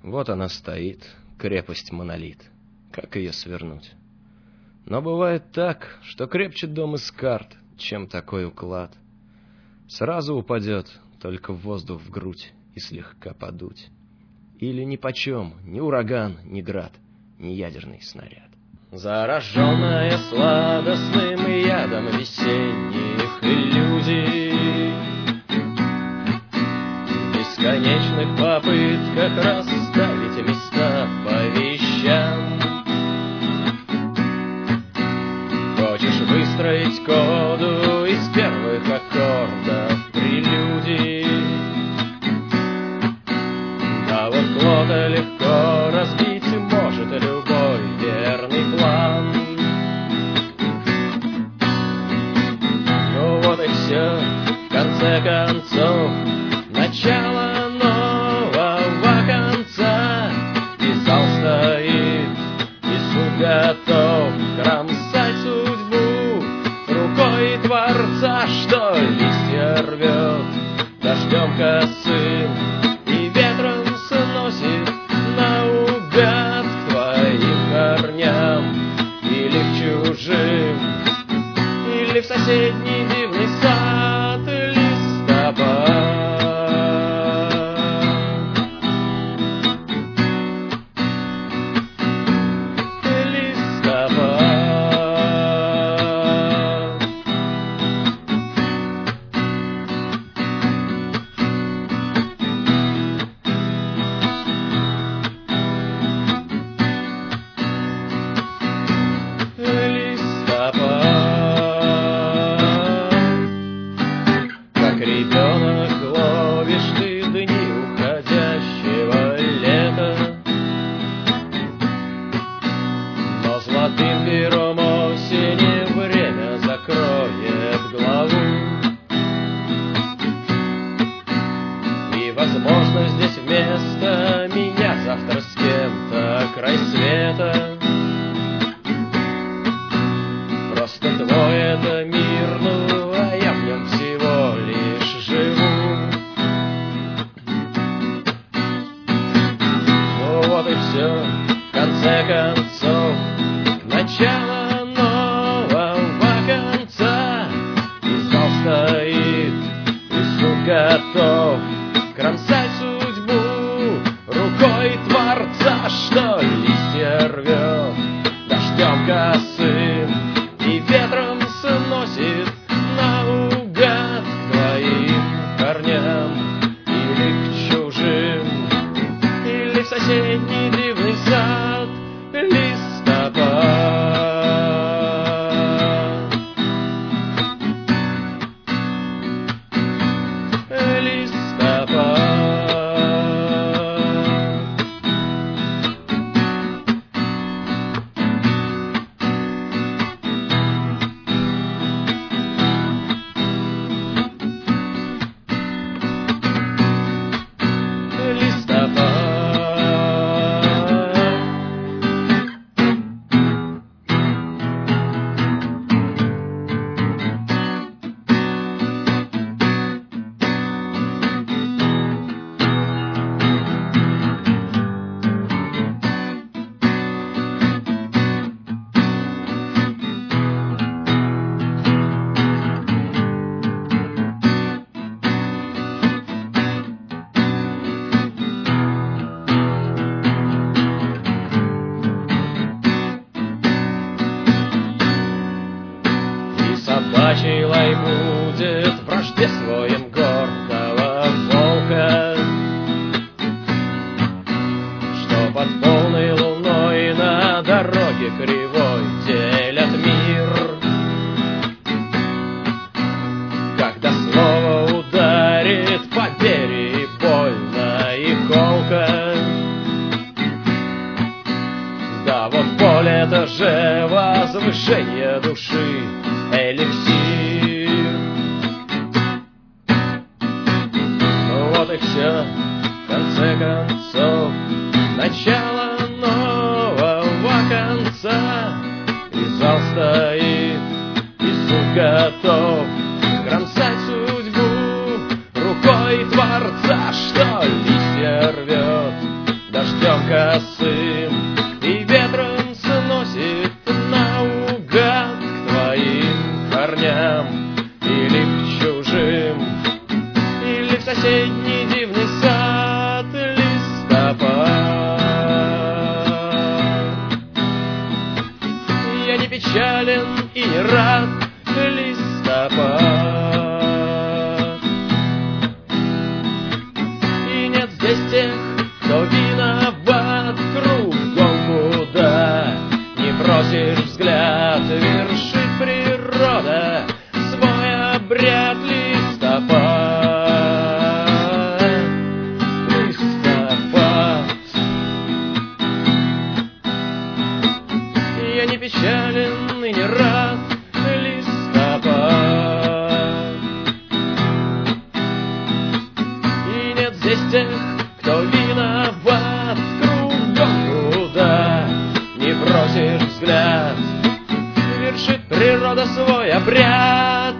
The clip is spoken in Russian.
Вот она стоит, крепость-монолит. Как ее свернуть? Но бывает так, что крепче дом из карт, чем такой уклад. Сразу упадет, только воздух в грудь и слегка подуть. Или нипочем, ни ураган, ни град, ни ядерный снаряд. Зараженная сладостным ядом весенних иллюзий, в бесконечных попытках расставить места по вещам. Хочешь выстроить коду из первых аккордов прелюдий, а вот Клода легко разбить может любой верный план. Ну вот и все, в конце концов, начало нового конца. И зал стоит, и суд готов кромсать судьбу рукой Творца, что листья рвет дождем косым и ветром сносит наугад к твоим корням или к чужим, или в соседний дивный сад листопад. Как ребенок ловишь ты дни уходящего лета, но золотым пером осени время закроет главу. И, возможно, здесь вместо меня завтра с кем-то край света. Просто твой это мир, ну, а я в нем всего лишь живу. Ну вот и все, в конце концов, начало нового конца. И зал стоит, и суд готов кромсать судьбу рукой Творца, что листья рвет дождем косым и ветром сносит наугад к твоим корням или к чужим, или в соседний дивный сад листопад. Листопад. Собачий лай будет в Рождествуем гордого волка, что под полной луной на дороге кривой делят мир. Когда слово ударит по двери больно и колко, да вот поле-то же возвышение души эликсир. Ну вот и все, в конце концов, начало нового конца. И зал стоит, и суд готов кромсать судьбу рукой Творца, что листья рвет дождем косым, и ветром сносит наугад к твоим корням, или к чужим, или в соседний дивный сад листопад. Я не печален и не рад, листопад. И нет здесь тех, кто виноват, кругом куда не бросишь взгляд, вершит природа свой обряд. Листопад, листопад. Я не печален и не рад, листопад. И нет здесь тех, кто виноват, кругом куда не бросишь взгляд, вершит природа свой обряд.